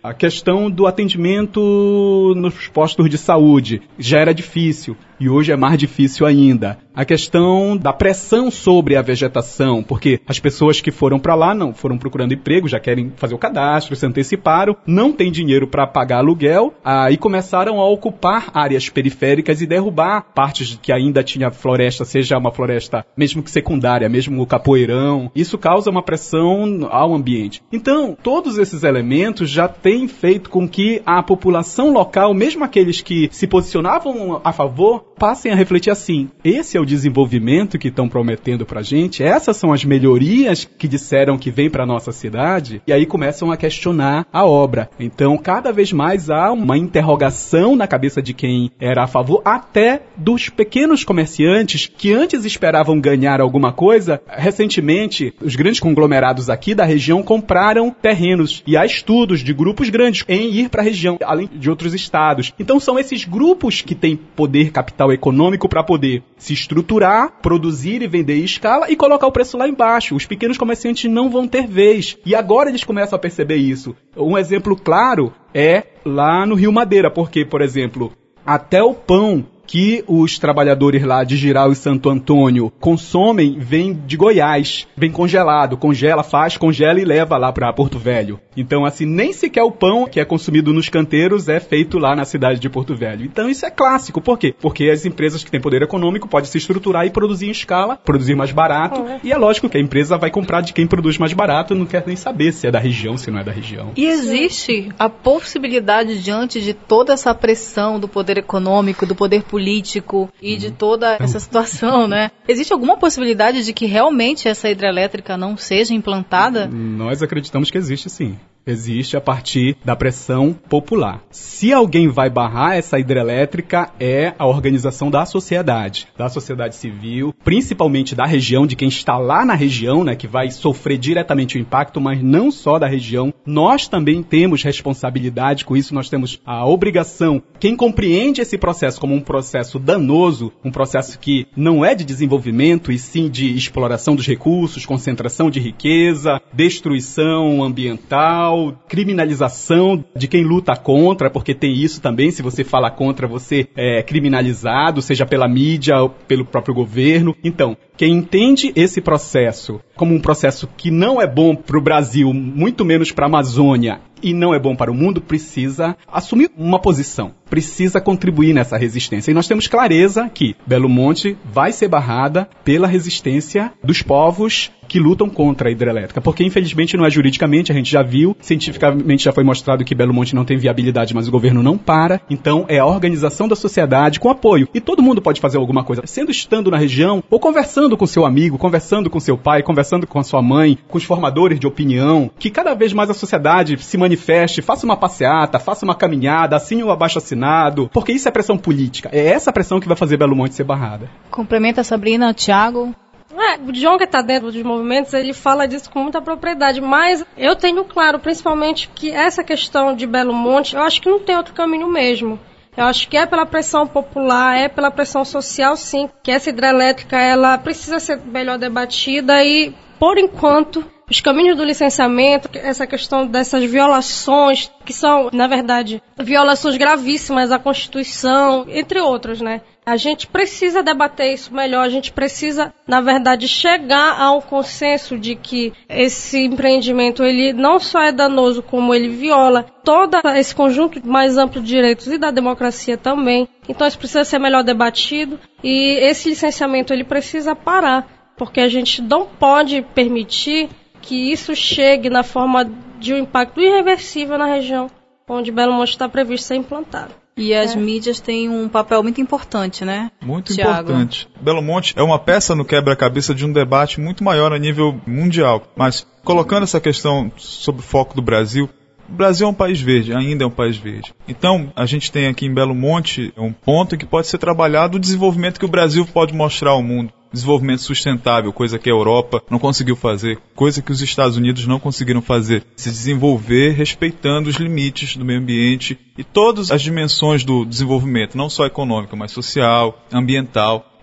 A questão do atendimento nos postos de saúde já era difícil e hoje é mais difícil ainda. A questão da pressão sobre a vegetação, porque as pessoas que foram para lá não foram procurando emprego, já querem fazer o cadastro, se anteciparam, não tem dinheiro para pagar aluguel, aí começaram a ocupar áreas periféricas e derrubar partes que ainda tinha floresta, seja uma floresta mesmo que secundária, mesmo o capoeirão. Isso causa uma pressão ao ambiente. Então, todos esses elementos já têm feito com que a população local, mesmo aqueles que se posicionavam a favor, passem a refletir assim: esse é o desenvolvimento que estão prometendo pra gente, essas são as melhorias que disseram que vem pra nossa cidade, e aí começam a questionar a obra. Então, cada vez mais há uma interrogação na cabeça de quem era a favor, até dos pequenos comerciantes que antes esperavam ganhar alguma coisa. Recentemente, os grandes conglomerados aqui da região compraram terrenos, e há estudos de grupos grandes em ir para a região, além de outros estados. Então, são esses grupos que têm poder capital econômico para poder se estruturar, produzir e vender em escala e colocar o preço lá embaixo. Os pequenos comerciantes não vão ter vez. E agora eles começam a perceber isso. Um exemplo claro é lá no Rio Madeira, porque, por exemplo, até o pão que os trabalhadores lá de Jirau e Santo Antônio consomem vem de Goiás, vem congelado, congela, faz, congela e leva lá para Porto Velho. Então, assim, nem sequer o pão que é consumido nos canteiros é feito lá na cidade de Porto Velho. Então, isso é clássico. Por quê? Porque as empresas que têm poder econômico podem se estruturar e produzir em escala, produzir mais barato. E é lógico que a empresa vai comprar de quem produz mais barato, não quer nem saber se é da região, se não é da região. E existe a possibilidade, diante de toda essa pressão do poder econômico, do poder político e de toda essa situação, né? Existe alguma possibilidade de que realmente essa hidrelétrica não seja implantada? Nós acreditamos que existe, sim. Existe a partir da pressão popular. Se alguém vai barrar essa hidrelétrica, é a organização da sociedade civil, principalmente da região, de quem está lá na região, né, que vai sofrer diretamente o impacto, mas não só da região. Nós também temos responsabilidade com isso, nós temos a obrigação. Quem compreende esse processo como um processo danoso, um processo que não é de desenvolvimento, e sim de exploração dos recursos, concentração de riqueza, destruição ambiental, criminalização de quem luta contra, porque tem isso também, se você fala contra, você é criminalizado, seja pela mídia ou pelo próprio governo. Então, quem entende esse processo como um processo que não é bom para o Brasil, muito menos para a Amazônia, e não é bom para o mundo, precisa assumir uma posição, precisa contribuir nessa resistência. E nós temos clareza que Belo Monte vai ser barrada pela resistência dos povos que lutam contra a hidrelétrica, porque infelizmente não é juridicamente, a gente já viu, cientificamente já foi mostrado que Belo Monte não tem viabilidade, mas o governo não para. Então é a organização da sociedade com apoio, e todo mundo pode fazer alguma coisa, estando na região, ou conversando com seu amigo, conversando com seu pai, conversando com a sua mãe, com os formadores de opinião, que cada vez mais a sociedade se manifeste, faça uma passeata, faça uma caminhada, assine o abaixo-assinado, porque isso é pressão política, é essa pressão que vai fazer Belo Monte ser barrada. Complementa, Sabrina. Thiago? O John, que está dentro dos movimentos, ele fala disso com muita propriedade, mas eu tenho claro, principalmente, que essa questão de Belo Monte, eu acho que não tem outro caminho mesmo. Eu acho que é pela pressão popular, é pela pressão social, sim, que essa hidrelétrica, ela precisa ser melhor debatida e, por enquanto, os caminhos do licenciamento, essa questão dessas violações, que são, na verdade, violações gravíssimas à Constituição, entre outras, né? A gente precisa debater isso melhor, a gente precisa, na verdade, chegar a um consenso de que esse empreendimento, ele não só é danoso, como ele viola todo esse conjunto mais amplo de direitos e da democracia também. Então isso precisa ser melhor debatido e esse licenciamento, ele precisa parar, porque a gente não pode permitir que isso chegue na forma de um impacto irreversível na região onde Belo Monte está previsto ser implantado. E as mídias têm um papel muito importante, né? Muito Thiago? Importante. Belo Monte é uma peça no quebra-cabeça de um debate muito maior a nível mundial. Mas, colocando essa questão sob o foco do Brasil, o Brasil é um país verde, ainda é um país verde. Então, a gente tem aqui em Belo Monte um ponto em que pode ser trabalhado o desenvolvimento que o Brasil pode mostrar ao mundo. Desenvolvimento sustentável, coisa que a Europa não conseguiu fazer, coisa que os Estados Unidos não conseguiram fazer. Se desenvolver respeitando os limites do meio ambiente e todas as dimensões do desenvolvimento, não só econômico, mas social, ambiental.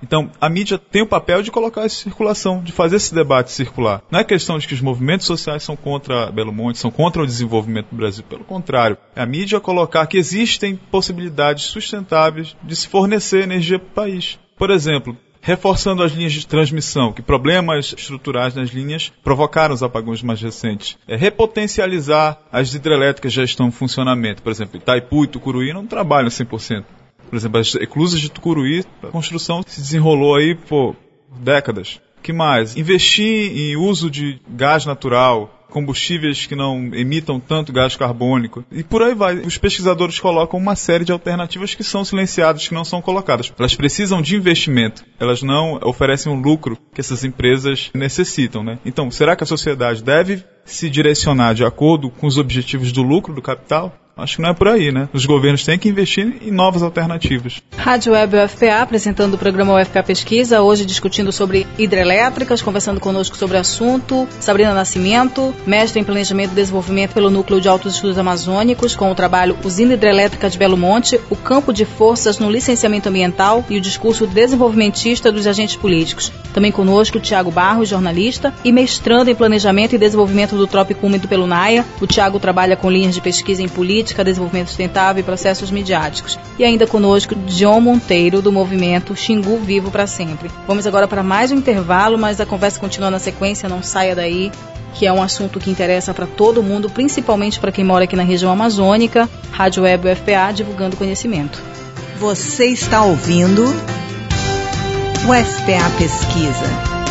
Então, a mídia tem o papel de colocar essa circulação, de fazer esse debate circular. Não é questão de que os movimentos sociais são contra Belo Monte, são contra o desenvolvimento do Brasil. Pelo contrário, é a mídia colocar que existem possibilidades sustentáveis de se fornecer energia para o país. Por exemplo, reforçando as linhas de transmissão, que problemas estruturais nas linhas provocaram os apagões mais recentes. Repotencializar as hidrelétricas que já estão em funcionamento. Por exemplo, Itaipu e Tucuruí não trabalham 100%. Por exemplo, as eclusas de Tucuruí, a construção se desenrolou aí por décadas. O que mais? Investir em uso de gás natural, combustíveis que não emitam tanto gás carbônico. E por aí vai. Os pesquisadores colocam uma série de alternativas que são silenciadas, que não são colocadas. Elas precisam de investimento. Elas não oferecem um lucro que essas empresas necessitam, né? Então, será que a sociedade deve se direcionar de acordo com os objetivos do lucro do capital? Acho que não é por aí, né? Os governos têm que investir em novas alternativas. Rádio Web UFPA, apresentando o programa UFPA Pesquisa, hoje discutindo sobre hidrelétricas, conversando conosco sobre o assunto, Sabrina Nascimento, mestre em Planejamento e Desenvolvimento pelo Núcleo de Altos Estudos Amazônicos, com o trabalho Usina Hidrelétrica de Belo Monte, o campo de forças no licenciamento ambiental e o discurso desenvolvimentista dos agentes políticos. Também conosco o Tiago Barros, jornalista e mestrando em Planejamento e Desenvolvimento do Trópico Úmido pelo NAIA. O Tiago trabalha com linhas de pesquisa em política, desenvolvimento sustentável e processos midiáticos. E ainda conosco, John Monteiro, do movimento Xingu Vivo para Sempre. Vamos agora para mais um intervalo, mas a conversa continua na sequência, não saia daí, que é um assunto que interessa para todo mundo, principalmente para quem mora aqui na região amazônica. Rádio Web UFPA, divulgando conhecimento. Você está ouvindo o UFPA Pesquisa.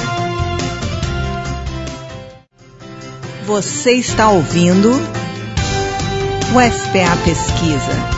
Você está ouvindo UFPA Pesquisa.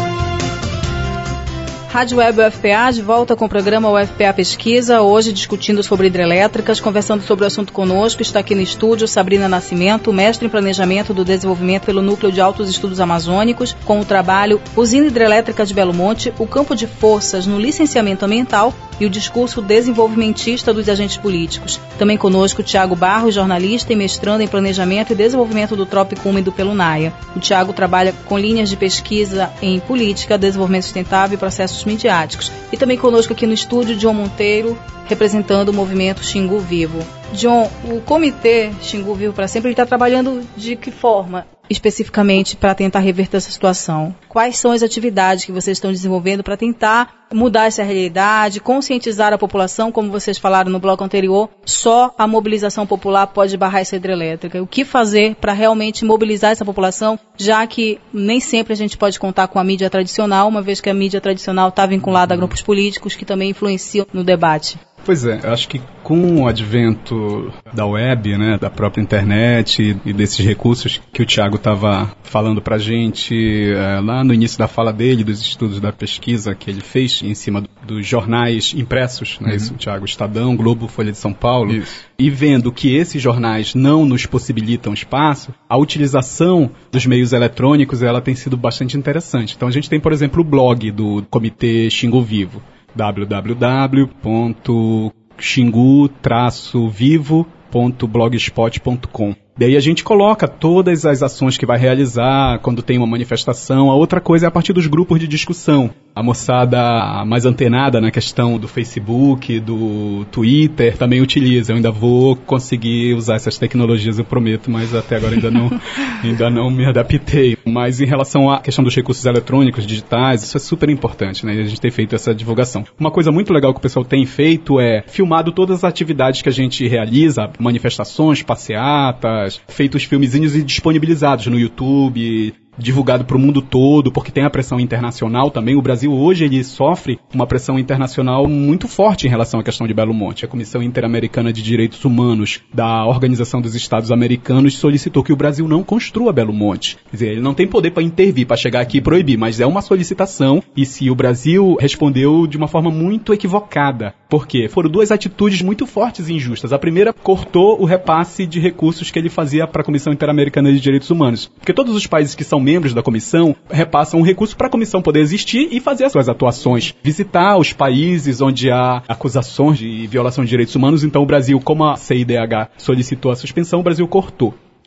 Rádio Web UFPA, de volta com o programa UFPA Pesquisa, hoje discutindo sobre hidrelétricas, conversando sobre o assunto conosco, está aqui no estúdio Sabrina Nascimento, mestre em Planejamento do Desenvolvimento pelo Núcleo de Altos Estudos Amazônicos, com o trabalho Usina Hidrelétrica de Belo Monte, o campo de forças no licenciamento ambiental e o discurso desenvolvimentista dos agentes políticos. Também conosco o Tiago Barros, jornalista e mestrando em Planejamento e Desenvolvimento do Trópico Úmido pelo NAIA. O Tiago trabalha com linhas de pesquisa em política, desenvolvimento sustentável e processos midiáticos. E também conosco aqui no estúdio, John Monteiro, representando o movimento Xingu Vivo. John, o Comitê Xingu Vivo para Sempre está trabalhando de que forma, especificamente, para tentar reverter essa situação? Quais são as atividades que vocês estão desenvolvendo para tentar mudar essa realidade, conscientizar a população, como vocês falaram no bloco anterior, só a mobilização popular pode barrar essa hidrelétrica? O que fazer para realmente mobilizar essa população, já que nem sempre a gente pode contar com a mídia tradicional, uma vez que a mídia tradicional está vinculada a grupos políticos que também influenciam no debate? Pois é, eu acho que com o advento da web, né, da própria internet e desses recursos que o Tiago estava falando pra gente lá no início da fala dele, dos estudos da pesquisa que ele fez em cima dos jornais impressos, né, isso, Tiago, Estadão, Globo, Folha de São Paulo, isso. E vendo que esses jornais não nos possibilitam espaço, a utilização dos meios eletrônicos ela tem sido bastante interessante. Então a gente tem, por exemplo, o blog do Comitê Xingu Vivo, www.xingu-vivo.blogspot.com. Daí a gente coloca todas as ações que vai realizar quando tem uma manifestação. A outra coisa é a partir dos grupos de discussão. A moçada mais antenada na questão do Facebook, do Twitter, também utiliza. Eu ainda vou conseguir usar essas tecnologias, eu prometo, mas até agora ainda não me adaptei. Mas em relação à questão dos recursos eletrônicos, digitais, isso é super importante, né? A gente tem feito essa divulgação. Uma coisa muito legal que o pessoal tem feito é filmado todas as atividades que a gente realiza, manifestações, passeatas, feitos filmezinhos e disponibilizados no YouTube, divulgado para o mundo todo, porque tem a pressão internacional também. O Brasil hoje ele sofre uma pressão internacional muito forte em relação à questão de Belo Monte. A Comissão Interamericana de Direitos Humanos da Organização dos Estados Americanos solicitou que o Brasil não construa Belo Monte. Quer dizer, ele não tem poder para intervir, para chegar aqui e proibir, mas é uma solicitação, e se o Brasil respondeu de uma forma muito equivocada. Por quê? Foram duas atitudes muito fortes e injustas. A primeira cortou o repasse de recursos que ele fazia para a Comissão Interamericana de Direitos Humanos. Porque todos os países que são membros da comissão repassam um recurso para a comissão poder existir e fazer as suas atuações. Visitar os países onde há acusações de violação de direitos humanos. Então o Brasil, como a CIDH solicitou a suspensão, o Brasil cortou.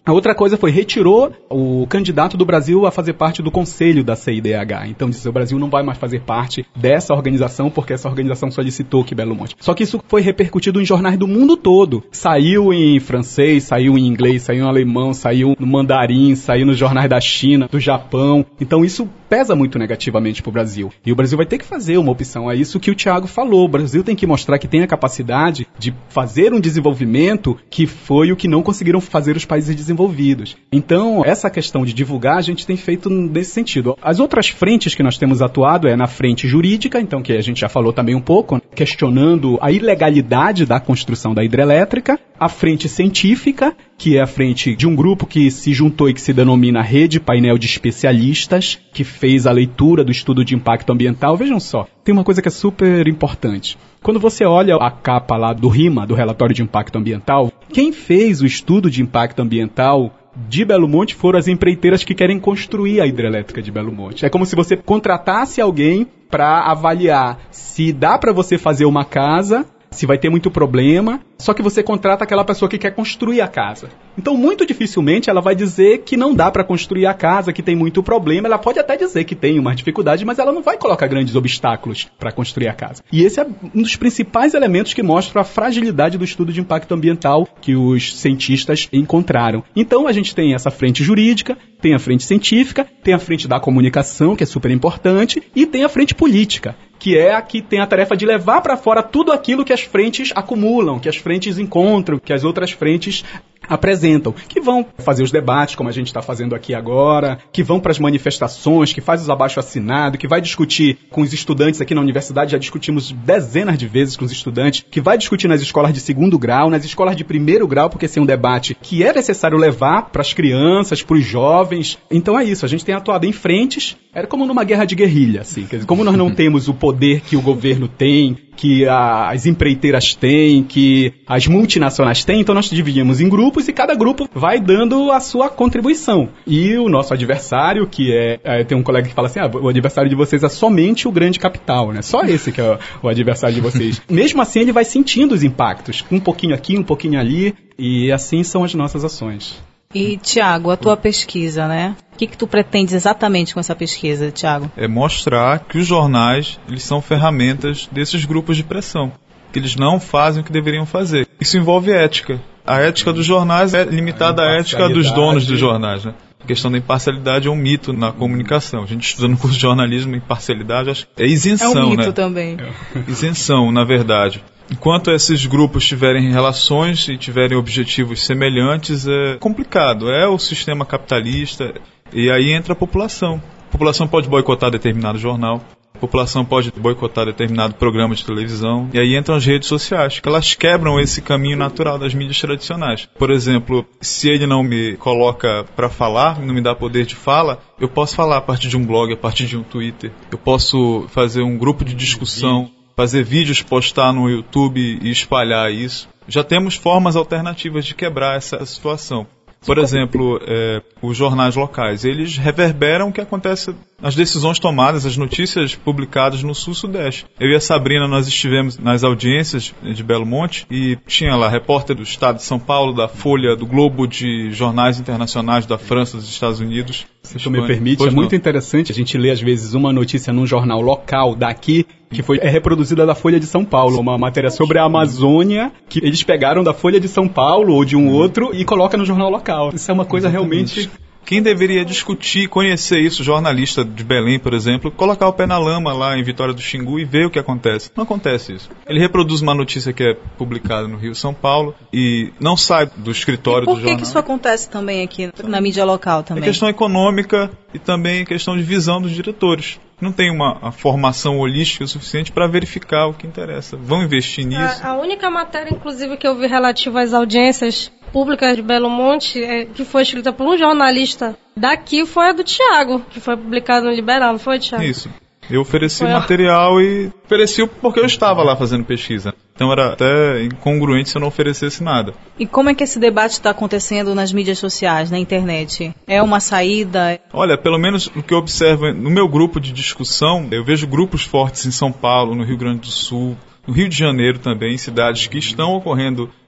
A outra coisa foi, retirou o candidato do Brasil a fazer parte do conselho da CIDH. Então disse, o Brasil não vai mais fazer parte dessa organização, porque essa organização só licitou que Belo Monte. Só que isso foi repercutido em jornais do mundo todo. Saiu em francês, saiu em inglês, saiu em alemão, saiu no mandarim, saiu nos jornais da China, do Japão. Então isso pesa muito negativamente para o Brasil. E o Brasil vai ter que fazer uma opção. É isso que o Thiago falou. O Brasil tem que mostrar que tem a capacidade de fazer um desenvolvimento que foi o que não conseguiram fazer os países desenvolvidos. Então, essa questão de divulgar, a gente tem feito nesse sentido. As outras frentes que nós temos atuado é na frente jurídica, então, que a gente já falou também um pouco, questionando a ilegalidade da construção da hidrelétrica, a frente científica, que é a frente de um grupo que se juntou e que se denomina Rede Painel de Especialistas, que fez a leitura do estudo de impacto ambiental. Vejam só, tem uma coisa que é super importante. Quando você olha a capa lá do RIMA, do Relatório de Impacto Ambiental, quem fez o estudo de impacto ambiental de Belo Monte foram as empreiteiras que querem construir a hidrelétrica de Belo Monte. É como se você contratasse alguém para avaliar se dá para você fazer uma casa, se vai ter muito problema, só que você contrata aquela pessoa que quer construir a casa. Então, muito dificilmente ela vai dizer que não dá para construir a casa, que tem muito problema. Ela pode até dizer que tem uma dificuldade, mas ela não vai colocar grandes obstáculos para construir a casa. E esse é um dos principais elementos que mostram a fragilidade do estudo de impacto ambiental que os cientistas encontraram. Então, a gente tem essa frente jurídica, tem a frente científica, tem a frente da comunicação, que é super importante, e tem a frente política, que é a que tem a tarefa de levar para fora tudo aquilo que as frentes acumulam, que as frentes encontram, que as outras frentes apresentam, que vão fazer os debates, como a gente está fazendo aqui agora, que vão para as manifestações, que faz os abaixo-assinados, que vai discutir com os estudantes aqui na universidade, já discutimos dezenas de vezes com os estudantes, que vai discutir nas escolas de 2º grau, nas escolas de 1º grau, porque esse é um debate que é necessário levar para as crianças, para os jovens. Então é isso, a gente tem atuado em frentes, era como numa guerra de guerrilha, assim, quer dizer, como nós não temos o poder que o governo tem, que as empreiteiras têm, que as multinacionais têm, então nós dividimos em grupos e cada grupo vai dando a sua contribuição. E o nosso adversário, que tem um colega que fala assim, o adversário de vocês é somente o grande capital, né? Só esse que é o adversário de vocês. Mesmo assim, ele vai sentindo os impactos, um pouquinho aqui, um pouquinho ali, e assim são as nossas ações. E, Thiago, a tua pesquisa, né? O que tu pretendes exatamente com essa pesquisa, Thiago? É mostrar que os jornais, eles são ferramentas desses grupos de pressão, que eles não fazem o que deveriam fazer. Isso envolve ética. A ética dos jornais é limitada à ética dos donos dos jornais, né? A questão da imparcialidade é um mito na comunicação. A gente estuda no curso de jornalismo, imparcialidade acho que é isenção, né? É um mito também. Isenção, na verdade. Enquanto esses grupos tiverem relações e tiverem objetivos semelhantes, é complicado. É o sistema capitalista e aí entra a população. A população pode boicotar determinado jornal, a população pode boicotar determinado programa de televisão e aí entram as redes sociais, que elas quebram esse caminho natural das mídias tradicionais. Por exemplo, se ele não me coloca para falar, não me dá poder de fala, eu posso falar a partir de um blog, a partir de um Twitter, eu posso fazer um grupo de discussão, fazer vídeos, postar no YouTube e espalhar isso. Já temos formas alternativas de quebrar essa situação. Por exemplo, os jornais locais, eles reverberam o que acontece, as decisões tomadas, as notícias publicadas no Sul-Sudeste. Eu e a Sabrina, nós estivemos nas audiências de Belo Monte e tinha lá repórter do Estado de São Paulo, da Folha, do Globo, de jornais internacionais da França, dos Estados Unidos. Se tu me permite, muito interessante a gente lê às vezes uma notícia num jornal local daqui, que é reproduzida da Folha de São Paulo, uma matéria sobre a Amazônia, que eles pegaram da Folha de São Paulo ou de um outro e colocam no jornal local. Isso é uma coisa realmente... Quem deveria discutir, conhecer isso, jornalista de Belém, por exemplo, colocar o pé na lama lá em Vitória do Xingu e ver o que acontece. Não acontece isso. Ele reproduz uma notícia que é publicada no Rio São Paulo e não sai do escritório do jornal. Por que isso acontece também aqui na mídia local também? É questão econômica e também questão de visão dos diretores. Não tem uma formação holística o suficiente para verificar o que interessa. Vão investir nisso. A única matéria, inclusive, que eu vi relativa às audiências públicas de Belo Monte, que foi escrita por um jornalista daqui, foi a do Thiago, que foi publicada no Liberal, não foi, Thiago? Isso. Eu ofereci material e ofereci porque eu estava lá fazendo pesquisa. Então era até incongruente se eu não oferecesse nada. E como é que esse debate está acontecendo nas mídias sociais, na internet? É uma saída? Olha, pelo menos o que eu observo no meu grupo de discussão, eu vejo grupos fortes em São Paulo, no Rio Grande do Sul, no Rio de Janeiro também, cidades que estão ocorrendo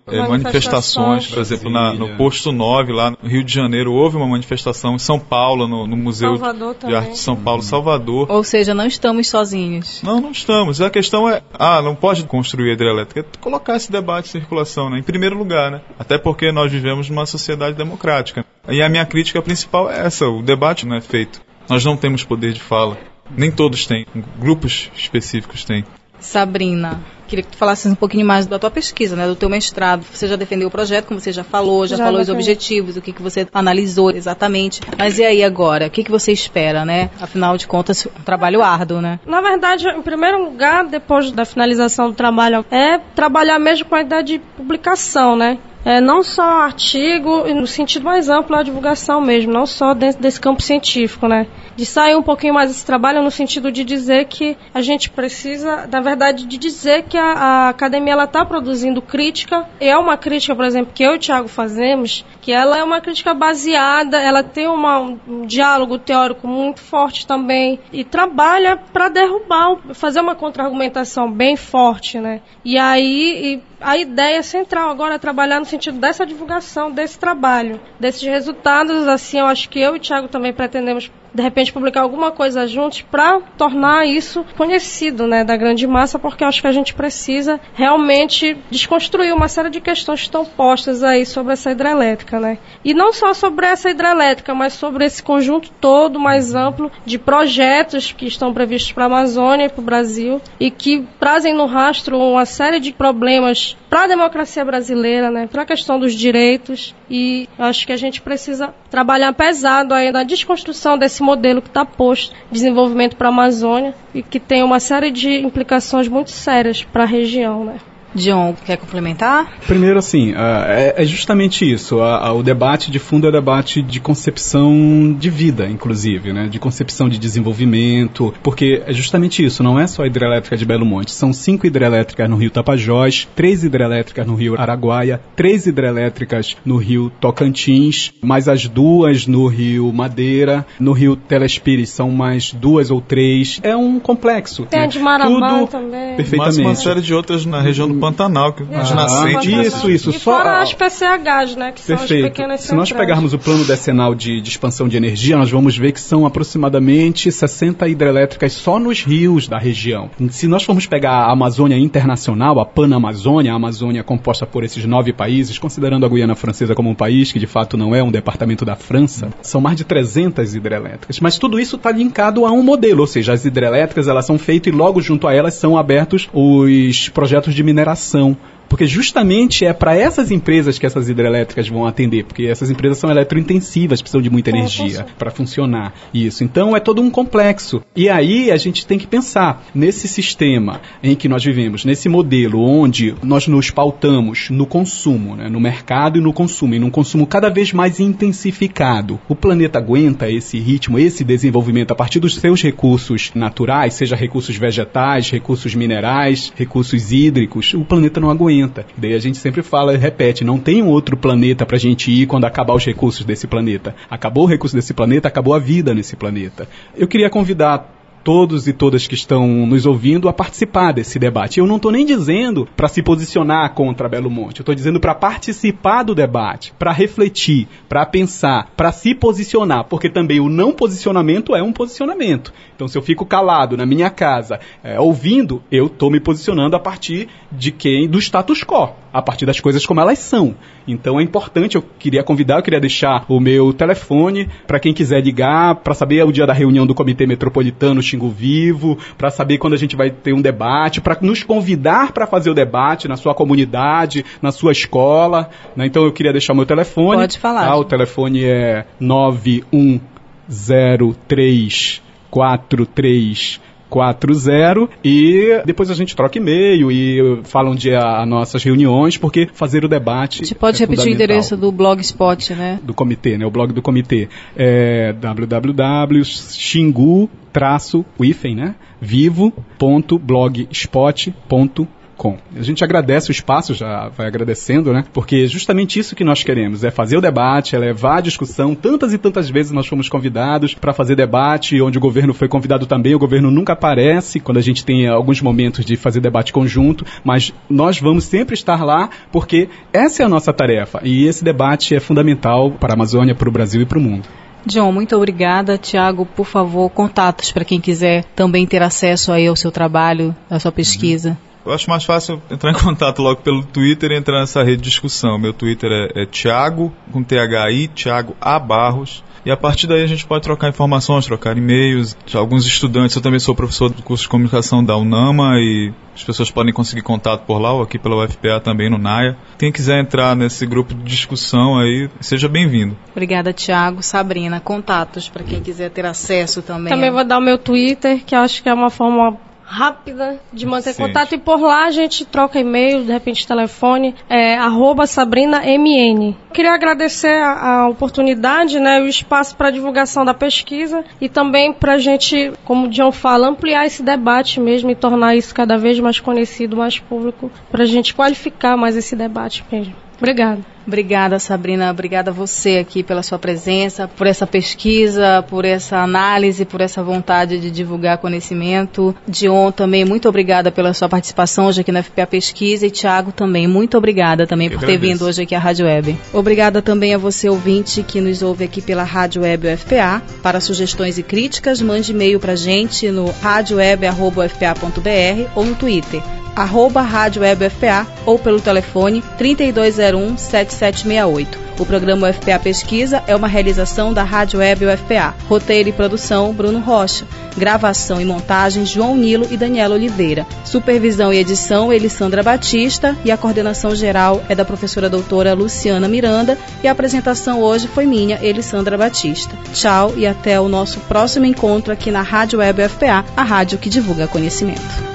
manifestações, por exemplo, no Posto 9, lá no Rio de Janeiro, houve uma manifestação, em São Paulo, no Museu de Arte de São Paulo, Salvador. Ou seja, não estamos sozinhos. Não estamos. A questão é, não pode construir a hidrelétrica, é colocar esse debate em circulação, né? Em primeiro lugar, né? Até porque nós vivemos numa sociedade democrática. E a minha crítica principal é essa, o debate não é feito. Nós não temos poder de fala. Nem todos têm, grupos específicos têm. Sabrina, queria que tu falasses um pouquinho mais da tua pesquisa, né, do teu mestrado. Você já defendeu o projeto, como você já falou os objetivos, o que você analisou exatamente. Mas e aí agora? O que você espera, né? Afinal de contas, um trabalho árduo, né? Na verdade, em primeiro lugar, depois da finalização do trabalho, é trabalhar mesmo com a ideia de publicação, né? Não só artigo, no sentido mais amplo, a divulgação mesmo, não só dentro desse campo científico, né? De sair um pouquinho mais desse trabalho no sentido de dizer que a gente precisa, na verdade, de dizer que a academia ela está produzindo crítica, e é uma crítica, por exemplo, que eu e o Thiago fazemos, que ela é uma crítica baseada, ela tem um diálogo teórico muito forte também, e trabalha para derrubar, fazer uma contra-argumentação bem forte, né? E aí, a ideia central agora é trabalhar no sentido dessa divulgação, desse trabalho, desses resultados. Assim, eu acho que eu e o Thiago também pretendemos, de repente, publicar alguma coisa juntos para tornar isso conhecido, né, da grande massa, porque eu acho que a gente precisa realmente desconstruir uma série de questões que estão postas aí sobre essa hidrelétrica, né? E não só sobre essa hidrelétrica, mas sobre esse conjunto todo mais amplo de projetos que estão previstos para a Amazônia e para o Brasil e que trazem no rastro uma série de problemas para a democracia brasileira, né, para a questão dos direitos, e acho que a gente precisa trabalhar pesado aí na desconstrução desse modelo que está posto de desenvolvimento para a Amazônia e que tem uma série de implicações muito sérias para a região, né. John, quer complementar? Primeiro, assim, é justamente isso. O debate de fundo é o debate de concepção de vida, inclusive, né? De concepção de desenvolvimento, porque é justamente isso. Não é só a hidrelétrica de Belo Monte. São 5 hidrelétricas no Rio Tapajós, 3 hidrelétricas no Rio Araguaia, 3 hidrelétricas no Rio Tocantins, mais as 2 no Rio Madeira, no Rio Telespires são mais 2 ou 3. É um complexo. Tem, né? De Marabá também. Perfeitamente. Mas uma série de outras na região do Pantanal, que as nascentes. Isso. E fora as PCHs, né, que são as pequenas centrais. Se nós pegarmos o plano decenal de expansão de energia, nós vamos ver que são aproximadamente 60 hidrelétricas só nos rios da região. Se nós formos pegar a Amazônia Internacional, a Panamazônia, a Amazônia composta por esses 9 países, considerando a Guiana Francesa como um país, que de fato não é um departamento da França, são mais de 300 hidrelétricas. Mas tudo isso está linkado a um modelo, ou seja, as hidrelétricas elas são feitas e logo junto a elas são abertos os projetos de mineração. Porque justamente é para essas empresas que essas hidrelétricas vão atender, porque essas empresas são eletrointensivas, precisam de muita energia para funcionar isso. Então é todo um complexo. E aí a gente tem que pensar nesse sistema em que nós vivemos, nesse modelo onde nós nos pautamos no consumo, né, no mercado e no consumo, e num consumo cada vez mais intensificado. O planeta aguenta esse ritmo, esse desenvolvimento a partir dos seus recursos naturais, seja recursos vegetais, recursos minerais, recursos hídricos. O planeta não aguenta. Daí a gente sempre fala e repete, não tem um outro planeta pra gente ir quando acabar os recursos desse planeta. Acabou o recurso desse planeta, acabou a vida nesse planeta. Eu queria convidar todos e todas que estão nos ouvindo a participar desse debate. Eu não estou nem dizendo para se posicionar contra Belo Monte, eu estou dizendo para participar do debate, para refletir, para pensar, para se posicionar, porque também o não posicionamento é um posicionamento. Então, se eu fico calado na minha casa, ouvindo, eu estou me posicionando a partir de do status quo, a partir das coisas como elas são. Então, é importante, eu queria deixar o meu telefone para quem quiser ligar, para saber o dia da reunião do Comitê Metropolitano Xingu Vivo, para saber quando a gente vai ter um debate, para nos convidar para fazer o debate na sua comunidade, na sua escola, né? Então, eu queria deixar o meu telefone. Pode falar. O telefone é 91034340 e depois a gente troca e-mail e fala onde é as nossas reuniões, porque fazer o debate. Você pode repetir o endereço do Blogspot, né? Do comitê, né? O blog do comitê é www.xingu-né? vivo.blogspot.com. www.fpapesquisa.com. A gente agradece o espaço, já vai agradecendo, né? Porque é justamente isso que nós queremos, é fazer o debate, é levar a discussão. Tantas e tantas vezes nós fomos convidados para fazer debate, onde o governo foi convidado também, o governo nunca aparece quando a gente tem alguns momentos de fazer debate conjunto, mas nós vamos sempre estar lá, porque essa é a nossa tarefa, e esse debate é fundamental para a Amazônia, para o Brasil e para o mundo. John, muito obrigada. Tiago, por favor, contatos para quem quiser também ter acesso aí ao seu trabalho, à sua pesquisa. Eu acho mais fácil entrar em contato logo pelo Twitter e entrar nessa rede de discussão. Meu Twitter é Thiago, com THI, Thiago A. Barros. E a partir daí a gente pode trocar informações, trocar e-mails. Alguns estudantes, eu também sou professor do curso de comunicação da UNAMA e as pessoas podem conseguir contato por lá ou aqui pela UFPA também no NAIA. Quem quiser entrar nesse grupo de discussão aí, seja bem-vindo. Obrigada, Thiago. Sabrina, contatos para quem quiser ter acesso também. Também vou dar o meu Twitter, que eu acho que é uma forma rápida de manter contato, e por lá a gente troca e-mail, de repente telefone, @SabrinaMN. Queria agradecer a oportunidade, né, o espaço para divulgação da pesquisa e também para a gente, como o John fala, ampliar esse debate mesmo e tornar isso cada vez mais conhecido, mais público, para a gente qualificar mais esse debate mesmo. Obrigada. Obrigada, Sabrina. Obrigada a você aqui pela sua presença, por essa pesquisa, por essa análise, por essa vontade de divulgar conhecimento. Dion também, muito obrigada pela sua participação hoje aqui na FPA Pesquisa. E Thiago também, muito obrigada também por ter vindo hoje aqui à Rádio Web. Obrigada também a você, ouvinte, que nos ouve aqui pela Rádio Web UFPA. Para sugestões e críticas, mande e-mail para a gente no radioweb@ufpa.br ou no Twitter, @Rádio Web UFPA, ou pelo telefone 3201-7768. O programa UFPA Pesquisa é uma realização da Rádio Web UFPA. Roteiro e produção, Bruno Rocha. Gravação e montagem, João Nilo e Daniela Oliveira. Supervisão e edição, Elisandra Batista. E a coordenação geral é da professora doutora Luciana Miranda. E a apresentação hoje foi minha, Elisandra Batista. Tchau e até o nosso próximo encontro aqui na Rádio Web UFPA, a rádio que divulga conhecimento.